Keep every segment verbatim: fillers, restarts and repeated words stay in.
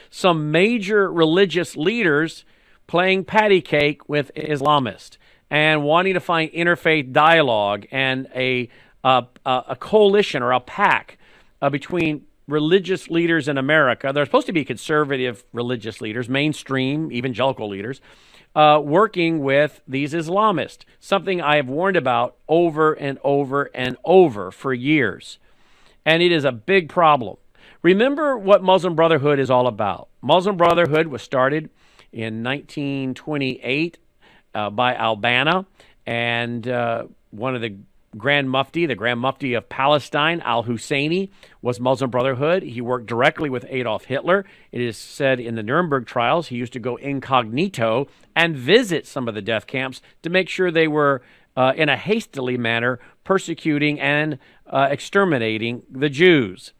some major religious leaders playing patty cake with Islamists and wanting to find interfaith dialogue and a a, a coalition or a pact uh, between religious leaders in America. They're supposed to be conservative religious leaders, mainstream evangelical leaders, uh, working with these Islamists, something I have warned about over and over and over for years. And it is a big problem. Remember what Muslim Brotherhood is all about. Muslim Brotherhood was started in nineteen twenty-eight uh, by Al-Banna, and uh, one of the Grand Mufti, the Grand Mufti of Palestine, Al-Husseini, was Muslim Brotherhood. He worked directly with Adolf Hitler. It is said in the Nuremberg trials he used to go incognito and visit some of the death camps to make sure they were, uh, in a hastily manner, persecuting and uh, exterminating the Jews.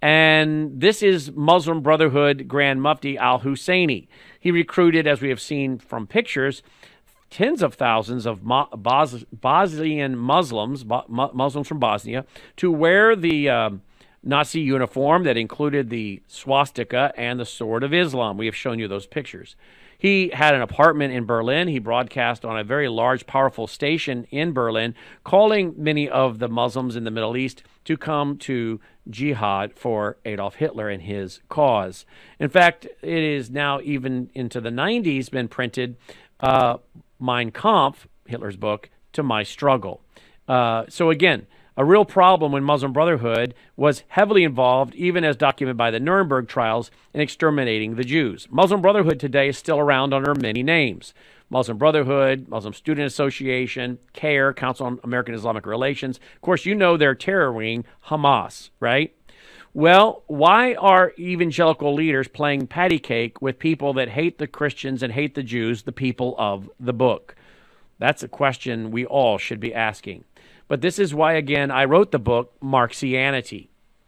And this is Muslim Brotherhood Grand Mufti Al-Husseini. He recruited, as we have seen from pictures, tens of thousands of Bos- Bosnian Muslims, Bo- Muslims from Bosnia, to wear the um, Nazi uniform that included the swastika and the sword of Islam. We have shown you those pictures. He had an apartment in Berlin. He broadcast on a very large, powerful station in Berlin, calling many of the Muslims in the Middle East to come to jihad for Adolf Hitler and his cause. In fact, it is now even into the nineties been printed, uh, Mein Kampf, Hitler's book, to My Struggle. Uh, so again, a real problem when Muslim Brotherhood was heavily involved, even as documented by the Nuremberg trials, in exterminating the Jews. Muslim Brotherhood today is still around under many names. Muslim Brotherhood, Muslim Student Association, CAIR, Council on American Islamic Relations. Of course, you know their terror wing, Hamas, right? Well, why are evangelical leaders playing patty cake with people that hate the Christians and hate the Jews, the people of the book? That's a question we all should be asking. But this is why, again, I wrote the book, Marxianity.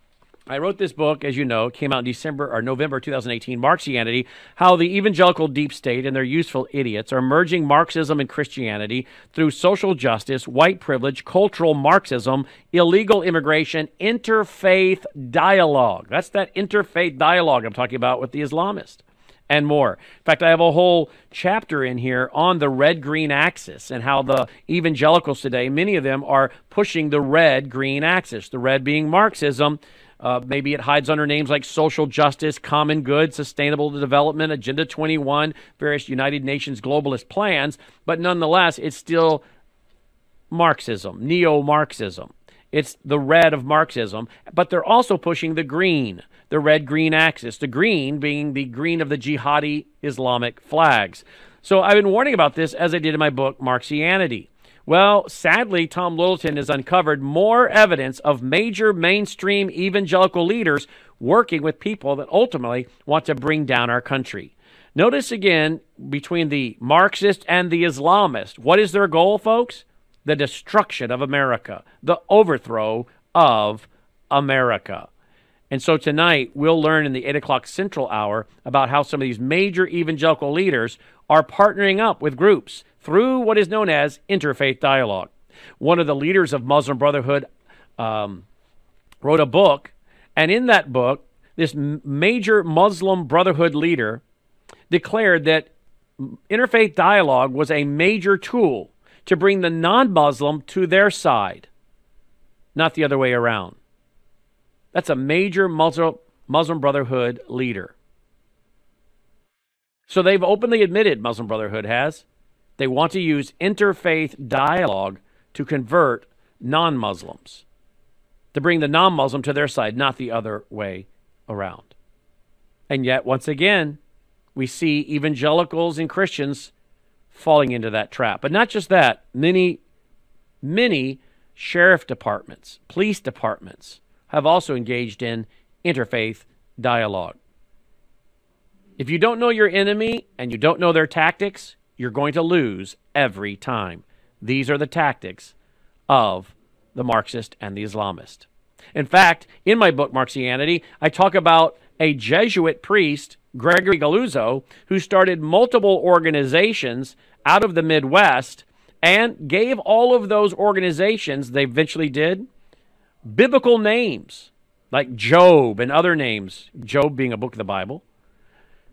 I wrote this book, as you know, came out in December or November two thousand eighteen, Marxianity, how the evangelical deep state and their useful idiots are merging Marxism and Christianity through social justice, white privilege, cultural Marxism, illegal immigration, interfaith dialogue. That's that interfaith dialogue I'm talking about with the Islamists and more. In fact, I have a whole chapter in here on the red-green axis and how the evangelicals today, many of them are pushing the red-green axis, the red being Marxism. Uh, maybe it hides under names like social justice, common good, sustainable development, Agenda twenty-one, various United Nations globalist plans, but nonetheless, it's still Marxism, neo-Marxism. It's the red of Marxism, but they're also pushing the green, the red-green axis, the green being the green of the jihadi Islamic flags. So I've been warning about this as I did in my book, Marxianity. Well, sadly, Tom Littleton has uncovered more evidence of major mainstream evangelical leaders working with people that ultimately want to bring down our country. Notice again, between the Marxist and the Islamist, what is their goal, folks? The destruction of America, the overthrow of America. And so tonight, we'll learn in the eight o'clock Central Hour about how some of these major evangelical leaders are partnering up with groups through what is known as interfaith dialogue. One of the leaders of Muslim Brotherhood um, wrote a book, and in that book, this major Muslim Brotherhood leader declared that interfaith dialogue was a major tool to bring the non-Muslim to their side, not the other way around. That's a major Muslim, Muslim Brotherhood leader. So they've openly admitted, Muslim Brotherhood has, they want to use interfaith dialogue to convert non-Muslims, to bring the non-Muslim to their side, not the other way around. And yet, once again, we see evangelicals and Christians falling into that trap. But not just that, many, many sheriff departments, police departments have also engaged in interfaith dialogue. If you don't know your enemy and you don't know their tactics, you're going to lose every time. These are the tactics of the Marxist and the Islamist. In fact, in my book, Marxianity, I talk about a Jesuit priest, Gregory Galuzzo, who started multiple organizations out of the Midwest and gave all of those organizations, they eventually did, biblical names, like Job and other names, Job being a book of the Bible,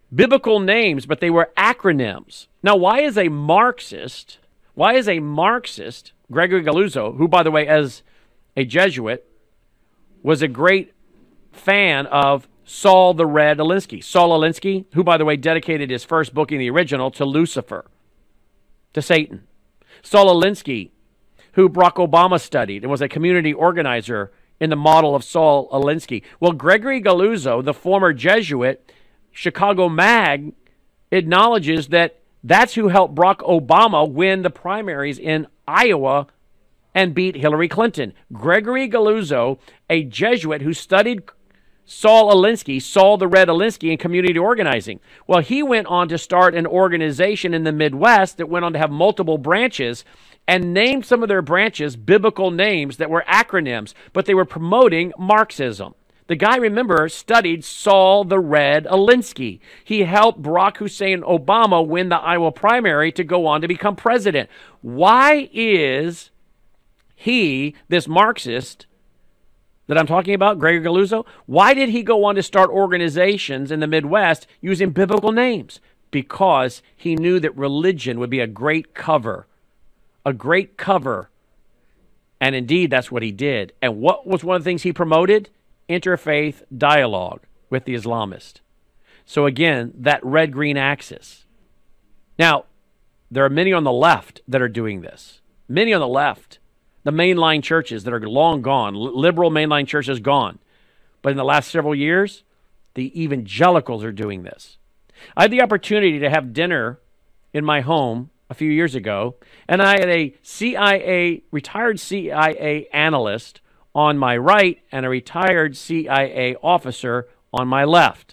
biblical names, but they were acronyms. Now, why is a Marxist, why is a Marxist, Gregory Galuzzo, who, by the way, as a Jesuit, was a great fan of Saul the Red Alinsky. Saul Alinsky, who, by the way, dedicated his first book in the original to Lucifer, to Satan. Saul Alinsky, who Barack Obama studied and was a community organizer in the model of Saul Alinsky. Well, Gregory Galuzzo, the former Jesuit, Chicago Mag, acknowledges that that's who helped Barack Obama win the primaries in Iowa and beat Hillary Clinton. Gregory Galuzzo, a Jesuit who studied Saul Alinsky, Saul the Red Alinsky, in community organizing. Well, he went on to start an organization in the Midwest that went on to have multiple branches and named some of their branches biblical names that were acronyms, but they were promoting Marxism. The guy, remember, studied Saul the Red Alinsky. He helped Barack Hussein Obama win the Iowa primary to go on to become president. Why is he, this Marxist that I'm talking about, Gregory Galuzzo, why did he go on to start organizations in the Midwest using biblical names? Because he knew that religion would be a great cover, a great cover. And indeed, that's what he did. And what was one of the things he promoted? Interfaith dialogue with the Islamist. So again, that red-green axis. Now, there are many on the left that are doing this. Many on the left. The mainline churches that are long gone, liberal mainline churches gone. But in the last several years, the evangelicals are doing this. I had the opportunity to have dinner in my home a few years ago, and I had a C I A, retired C I A analyst on my right and a retired C I A officer on my left.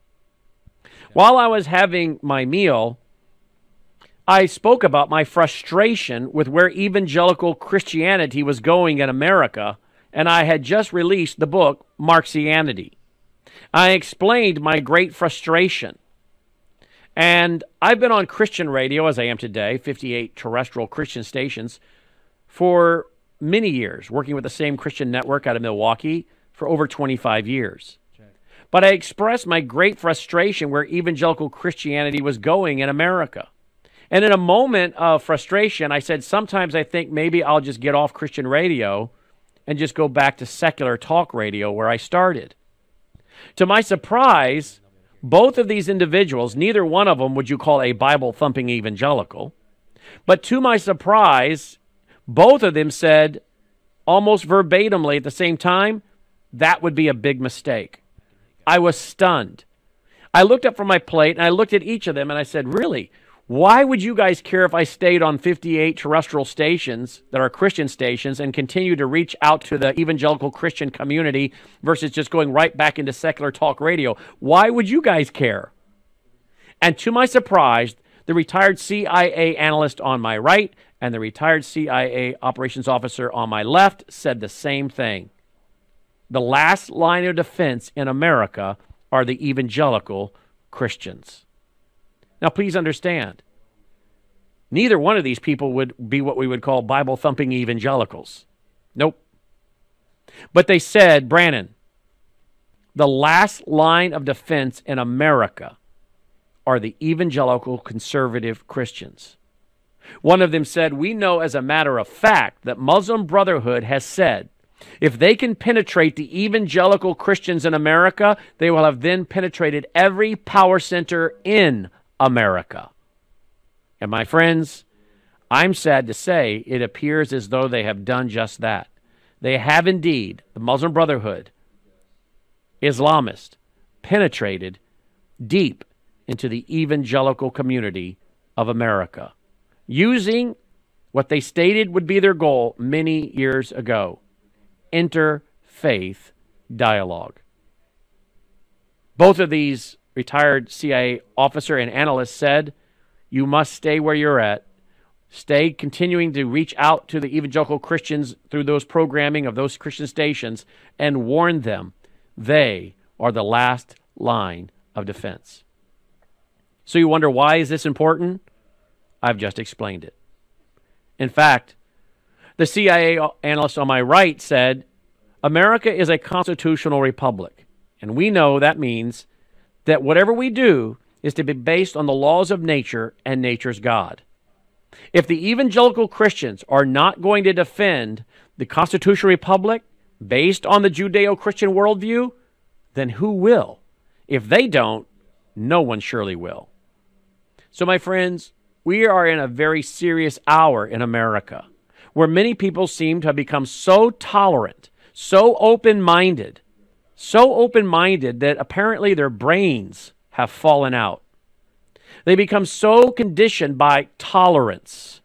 While I was having my meal, I spoke about my frustration with where evangelical Christianity was going in America, and I had just released the book, Marxianity. I explained my great frustration. And I've been on Christian radio, as I am today, fifty-eight terrestrial Christian stations, for many years, working with the same Christian network out of Milwaukee for over twenty-five years. But I expressed my great frustration where evangelical Christianity was going in America. And in a moment of frustration, I said, sometimes I think maybe I'll just get off Christian radio and just go back to secular talk radio where I started. To my surprise, both of these individuals, neither one of them would you call a Bible-thumping evangelical, but to my surprise, both of them said almost verbatimly at the same time, that would be a big mistake. I was stunned. I looked up from my plate and I looked at each of them and I said, really? Why would you guys care if I stayed on fifty-eight terrestrial stations that are Christian stations and continue to reach out to the evangelical Christian community versus just going right back into secular talk radio? Why would you guys care? And to my surprise, the retired C I A analyst on my right and the retired C I A operations officer on my left said the same thing. The last line of defense in America are the evangelical Christians. Now, please understand, neither one of these people would be what we would call Bible-thumping evangelicals. Nope. But they said, Brannon, the last line of defense in America are the evangelical conservative Christians. One of them said, we know as a matter of fact that Muslim Brotherhood has said, if they can penetrate the evangelical Christians in America, they will have then penetrated every power center in America. And my friends, I'm sad to say it appears as though they have done just that. They have indeed, the Muslim Brotherhood, Islamist, penetrated deep into the evangelical community of America, using what they stated would be their goal many years ago, interfaith dialogue. Both of these retired C I A officer and analyst said, you must stay where you're at. Stay continuing to reach out to the evangelical Christians through those programming of those Christian stations and warn them they are the last line of defense. So you wonder, why is this important? I've just explained it. In fact, the C I A analyst on my right said, America is a constitutional republic, and we know that means that whatever we do is to be based on the laws of nature and nature's God. If the evangelical Christians are not going to defend the constitutional republic based on the Judeo-Christian worldview, then who will? If they don't, no one surely will. So, my friends, we are in a very serious hour in America where many people seem to have become so tolerant, so open-minded, so open-minded that apparently their brains have fallen out. They become so conditioned by tolerance.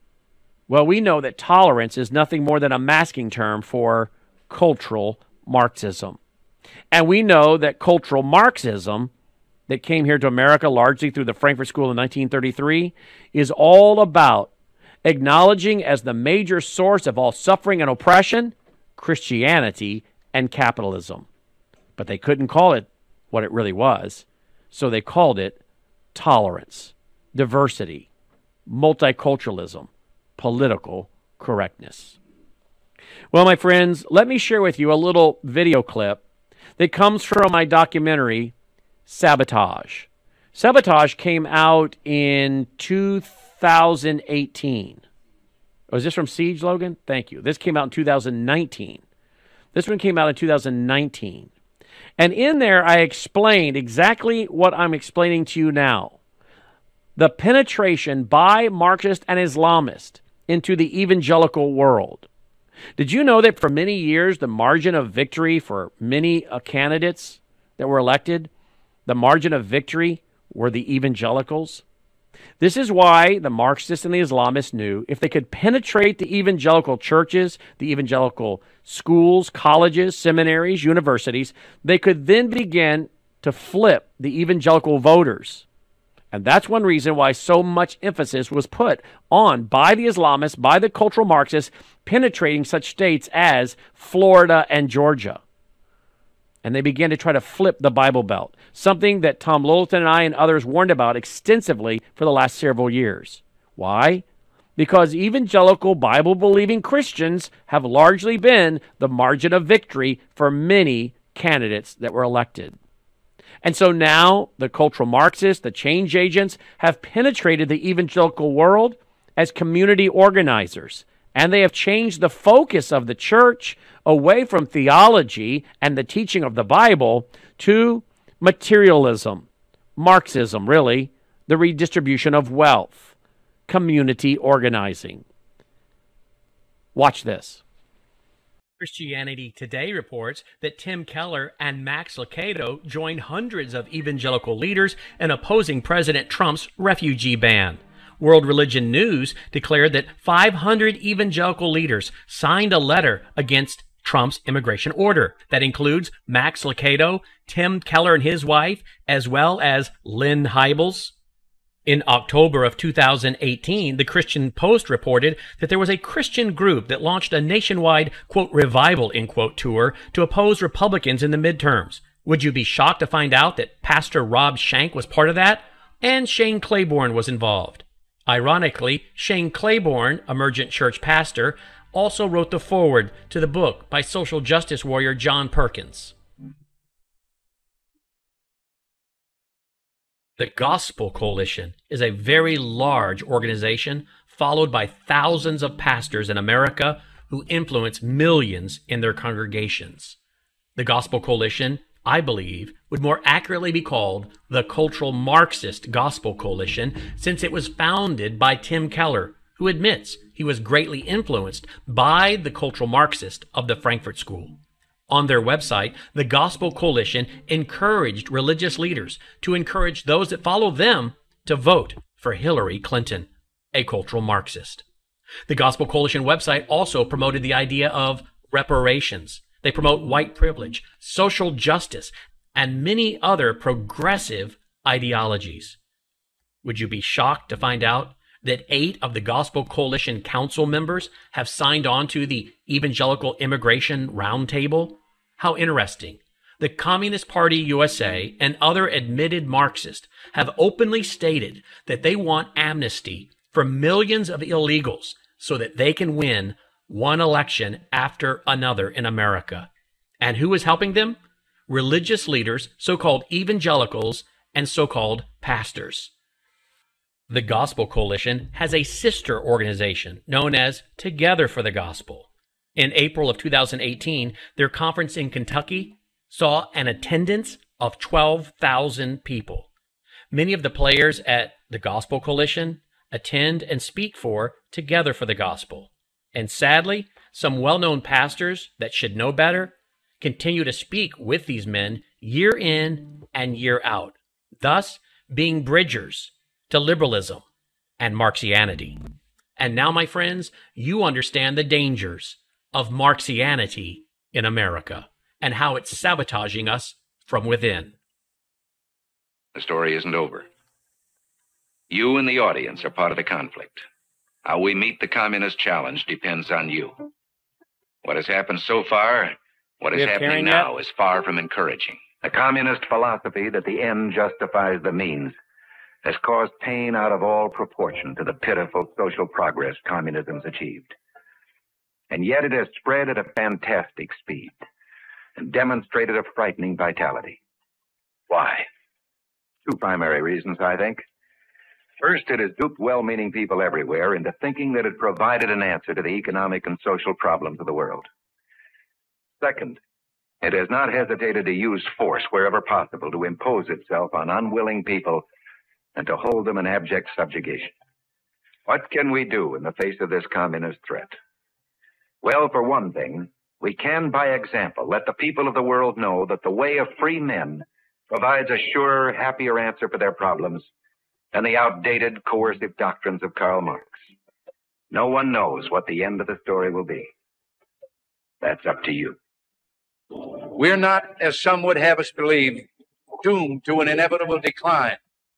Well, we know that tolerance is nothing more than a masking term for cultural Marxism. And we know that cultural Marxism that came here to America largely through the Frankfurt School in nineteen thirty-three is all about acknowledging as the major source of all suffering and oppression, Christianity and capitalism. But they couldn't call it what it really was, so they called it tolerance, diversity, multiculturalism, political correctness. Well, my friends, let me share with you a little video clip that comes from my documentary, Sabotage. Sabotage came out in two thousand eighteen. Was this from Siege, Logan? Thank you. This came out in two thousand nineteen. This one came out in two thousand nineteen. And in there, I explained exactly what I'm explaining to you now. The penetration by Marxists and Islamists into the evangelical world. Did you know that for many years, the margin of victory for many uh, candidates that were elected, the margin of victory were the evangelicals? This is why the Marxists and the Islamists knew if they could penetrate the evangelical churches, the evangelical schools, colleges, seminaries, universities, they could then begin to flip the evangelical voters. And that's one reason why so much emphasis was put on by the Islamists, by the cultural Marxists, penetrating such states as Florida and Georgia. And they began to try to flip the Bible Belt, something that Tom Littleton and I and others warned about extensively for the last several years. Why? Because evangelical Bible-believing Christians have largely been the margin of victory for many candidates that were elected. And so now the cultural Marxists, the change agents, have penetrated the evangelical world as community organizers. And they have changed the focus of the church away from theology and the teaching of the Bible to materialism, Marxism, really, the redistribution of wealth, community organizing. Watch this. Christianity Today reports that Tim Keller and Max Lucado joined hundreds of evangelical leaders in opposing President Trump's refugee ban. World Religion News declared that five hundred evangelical leaders signed a letter against Trump's immigration order. That includes Max Lucado, Tim Keller and his wife, as well as Lynn Hybels. In October of two thousand eighteen, the Christian Post reported that there was a Christian group that launched a nationwide, quote, revival, end quote, tour to oppose Republicans in the midterms. Would you be shocked to find out that Pastor Rob Shank was part of that? And Shane Claiborne was involved. Ironically, Shane Claiborne, Emergent Church pastor, also wrote the foreword to the book by social justice warrior John Perkins. The Gospel Coalition is a very large organization followed by thousands of pastors in America who influence millions in their congregations. The Gospel Coalition, I believe, would more accurately be called the Cultural Marxist Gospel Coalition, since it was founded by Tim Keller, who admits he was greatly influenced by the cultural Marxist of the Frankfurt School. On their website, the Gospel Coalition encouraged religious leaders to encourage those that follow them to vote for Hillary Clinton, a cultural Marxist. The Gospel Coalition website also promoted the idea of reparations. They promote white privilege, social justice, and many other progressive ideologies. Would you be shocked to find out that eight of the Gospel Coalition council members have signed on to the Evangelical Immigration Roundtable? How interesting. The Communist Party U S A and other admitted Marxists have openly stated that they want amnesty for millions of illegals so that they can win one election after another in America. And who is helping them? Religious leaders, so-called evangelicals, and so-called pastors. The Gospel Coalition has a sister organization known as Together for the Gospel. In April of two thousand eighteen, their conference in Kentucky saw an attendance of twelve thousand people. Many of the players at the Gospel Coalition attend and speak for Together for the Gospel. And sadly, some well-known pastors that should know better continue to speak with these men year in and year out, thus being bridgers to liberalism and Marxianity. And now, my friends, you understand the dangers of Marxianity in America and how it's sabotaging us from within. The story isn't over. You and the audience are part of the conflict. How we meet the communist challenge depends on you. What has happened so far, what is happening now, is far from encouraging. The communist philosophy that the end justifies the means has caused pain out of all proportion to the pitiful social progress communism's achieved. And yet it has spread at a fantastic speed and demonstrated a frightening vitality. Why? Two primary reasons, I think. First, it has duped well-meaning people everywhere into thinking that it provided an answer to the economic and social problems of the world. Second, it has not hesitated to use force wherever possible to impose itself on unwilling people and to hold them in abject subjugation. What can we do in the face of this communist threat? Well, for one thing, we can, by example, let the people of the world know that the way of free men provides a surer, happier answer for their problems than the outdated, coercive doctrines of Karl Marx. No one knows what the end of the story will be. That's up to you. We're not, as some would have us believe, doomed to an inevitable decline.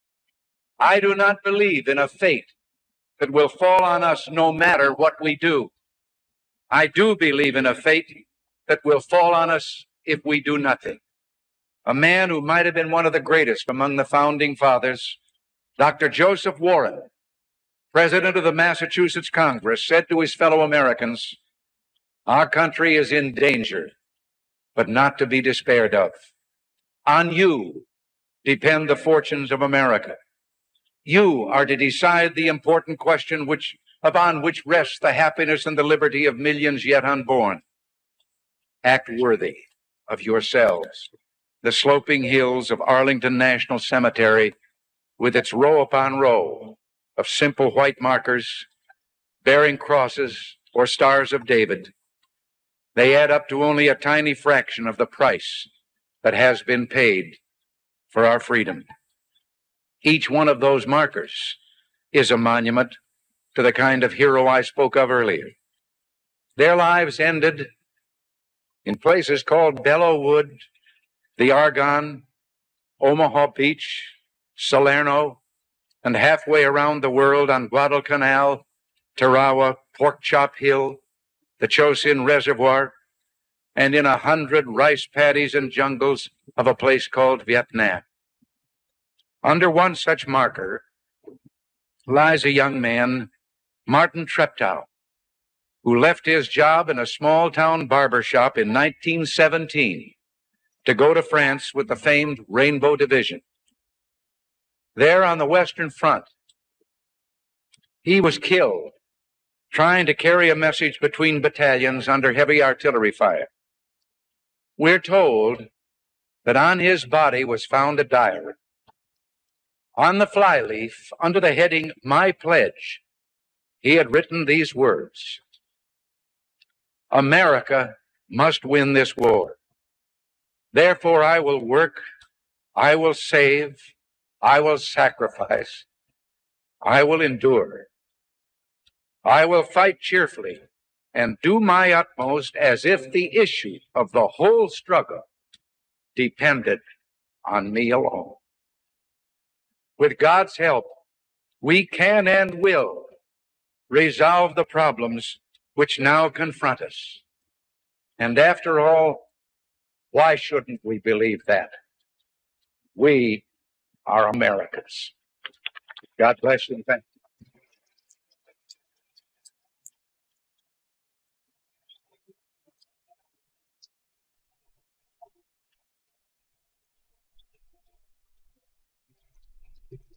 I do not believe in a fate that will fall on us no matter what we do. I do believe in a fate that will fall on us if we do nothing. A man who might have been one of the greatest among the founding fathers, Doctor Joseph Warren, president of the Massachusetts Congress, said to his fellow Americans, "Our country is in danger, but not to be despaired of. On you depend the fortunes of America. You are to decide the important question which, upon which rests the happiness and the liberty of millions yet unborn. Act worthy of yourselves. The sloping hills of Arlington National Cemetery, with its row upon row of simple white markers bearing crosses or stars of David, they add up to only a tiny fraction of the price that has been paid for our freedom. Each one of those markers is a monument to the kind of hero I spoke of earlier. Their lives ended in places called Belleau Wood, the Argonne, Omaha Beach, Salerno, and halfway around the world on Guadalcanal, Tarawa, Pork Chop Hill, the Chosin Reservoir, and in a hundred rice paddies and jungles of a place called Vietnam. Under one such marker lies a young man, Martin Treptow, who left his job in a small-town barber shop in nineteen seventeen to go to France with the famed Rainbow Division. There on the Western Front, he was killed trying to carry a message between battalions under heavy artillery fire. We're told that on his body was found a diary. On the flyleaf, under the heading, "My Pledge," he had written these words: "America must win this war. Therefore I will work, I will save, I will sacrifice, I will endure. I will fight cheerfully and do my utmost as if the issue of the whole struggle depended on me alone. With God's help, we can and will resolve the problems which now confront us. And after all, why shouldn't we believe that? We are Americans." God bless you and thank you.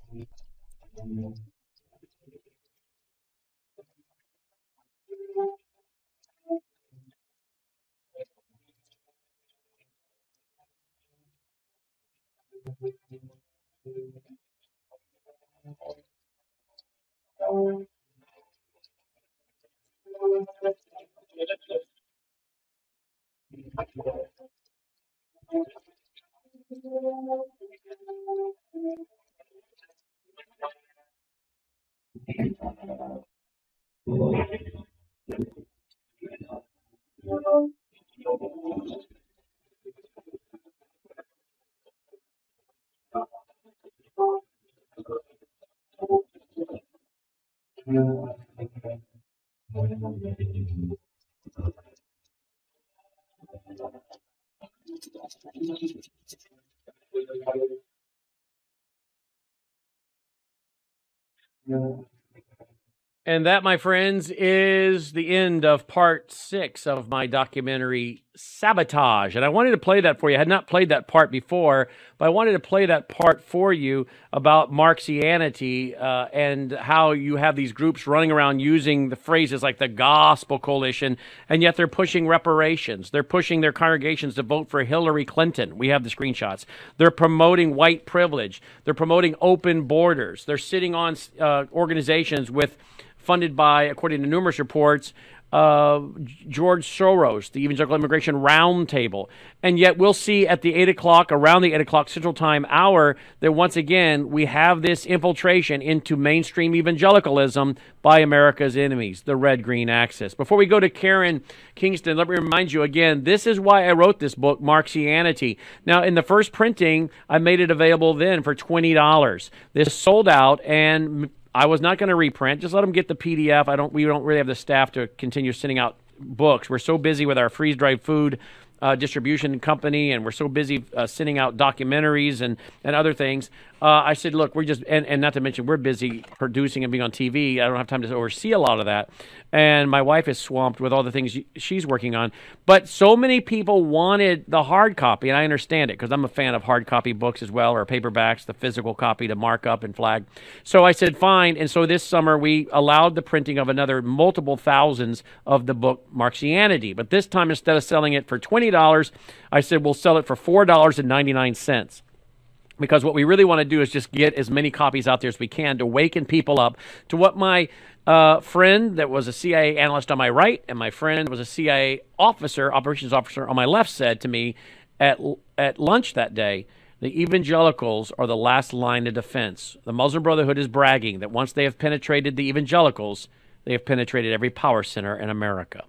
And that, my friends, is the end of part six of my documentary, Sabotage. And I wanted to play that for you. I had not played that part before, but I wanted to play that part for you about Marxianity uh, and how you have these groups running around using the phrases like the Gospel Coalition, and yet they're pushing reparations. They're pushing their congregations to vote for Hillary Clinton. We have the screenshots. They're promoting white privilege. They're promoting open borders. They're sitting on uh, organizations with funded by, according to numerous reports, uh, George Soros, the Evangelical Immigration Roundtable. And yet we'll see at the eight o'clock, around the eight o'clock Central Time hour, that once again we have this infiltration into mainstream evangelicalism by America's enemies, the red-green axis. Before we go to Karen Kingston, let me remind you again, this is why I wrote this book, Marxianity. Now, in the first printing, I made it available then for twenty dollars. This sold out, and I was not going to reprint. Just let them get the P D F. I don't. We don't really have the staff to continue sending out books. We're so busy with our freeze-dried food uh, distribution company, and we're so busy uh, sending out documentaries and, and other things. Uh, I said, look, we're just, and, and not to mention, we're busy producing and being on T V. I don't have time to oversee a lot of that. And my wife is swamped with all the things she's working on. But so many people wanted the hard copy, and I understand it because I'm a fan of hard copy books as well, or paperbacks, the physical copy to mark up and flag. So I said, fine. And so this summer we allowed the printing of another multiple thousands of the book Marxianity. But this time, instead of selling it for twenty dollars, I said we'll sell it for four dollars and ninety-nine cents. Because what we really want to do is just get as many copies out there as we can to waken people up to what my uh, friend that was a C I A analyst on my right and my friend that was a C I A officer, operations officer on my left said to me at, at lunch that day. The evangelicals are the last line of defense. The Muslim Brotherhood is bragging that once they have penetrated the evangelicals, they have penetrated every power center in America.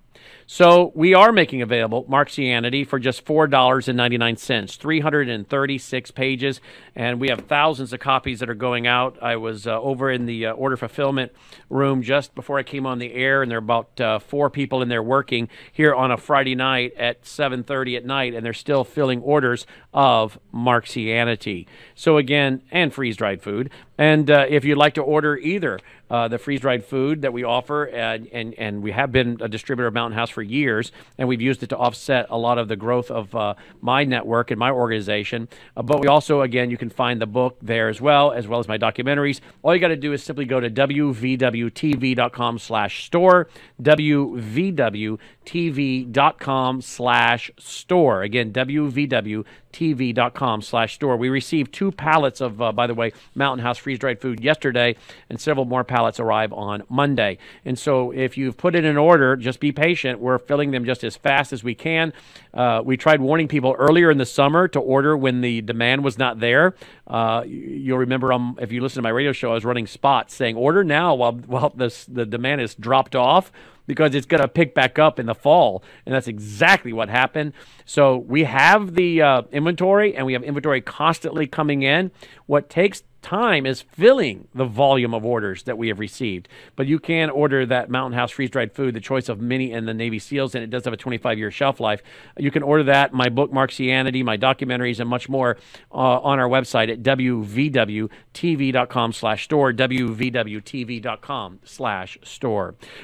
So we are making available Marxianity for just four dollars and ninety-nine cents, three hundred thirty-six pages, and we have thousands of copies that are going out. I was uh, over in the uh, order fulfillment room just before I came on the air, and there are about uh, four people in there working here on a Friday night at seven thirty at night, and they're still filling orders of Marxianity. So again, and freeze-dried food. And uh, if you'd like to order either uh, the freeze-dried food that we offer, uh, and, and we have been a distributor of Mountain House for years, and we've used it to offset a lot of the growth of uh, my network and my organization. Uh, but we also, again, you can find the book there as well, as well as my documentaries. All you got to do is simply go to w v w t v dot com slash store, w v w t v dot com slash store. Again, w v w t v dot com slash store. We received two pallets of, uh, by the way, Mountain House freeze-dried food yesterday, and several more pallets arrive on Monday. And so if you've put it in order, just be patient. We're filling them just as fast as we can. Uh, we tried warning people earlier in the summer to order when the demand was not there. Uh, you'll remember um, if you listen to my radio show, I was running spots saying, order now while, while this, the demand is dropped off, because it's going to pick back up in the fall. And that's exactly what happened. So we have the uh, inventory, and we have inventory constantly coming in. What takes time is filling the volume of orders that we have received. But you can order that Mountain House freeze-dried food, the choice of many and the Navy SEALs, and it does have a twenty-five year shelf life. You can order that, my book, Marxianity, my documentaries, and much more uh, on our website at w v w t v dot com slash store, w v w t v dot com slash store.